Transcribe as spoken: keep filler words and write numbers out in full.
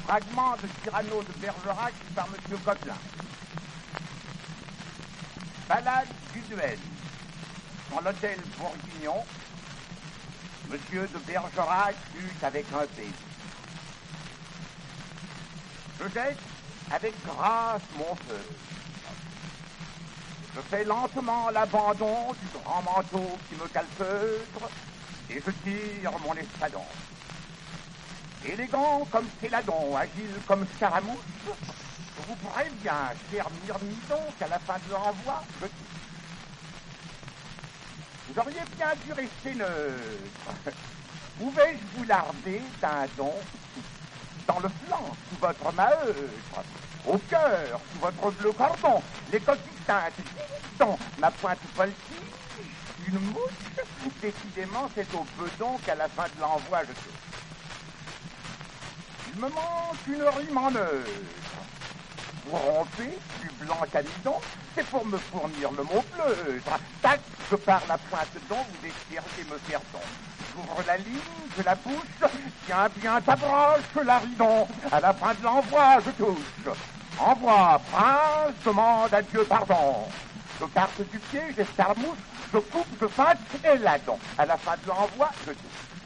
fragment de Cyrano de Bergerac par M. Coquelin. Ballade du duel. Dans l'hôtel Bourguignon, M. de Bergerac lutte avec un pays. Je jette avec grâce mon feu. Je fais lentement l'abandon du grand manteau qui me calfeutre et je tire mon espadon. Élégant comme Céladon, agile comme Scaramouche, je vous préviens, cher myrmidon, qu'à la fin de l'envoi, je tire. Vous auriez bien dû rester neutre. Pouvais-je vous larder d'un don dans le flanc, sous votre maheutre, au cœur, sous votre bleu cordon, les coquilles teintes, dont ma pointe voltige, une mouche, décidément c'est au bedon qu'à la fin de l'envoi je tire. Il me manque une rime en neutre. Vous rompez, du blanc qu'amidon, c'est pour me fournir le mot pleutre. Tac, je pars la pointe dont vous espériez me faire don. J'ouvre la ligne, je la bouche, tiens bien ta broche, Laridon. À la fin de l'envoi, je touche. Envoie, prince, demande à Dieu pardon. Je parte du pied, j'escarmouche, je coupe, je feinte et là-dedans. À la fin de l'envoi, je touche.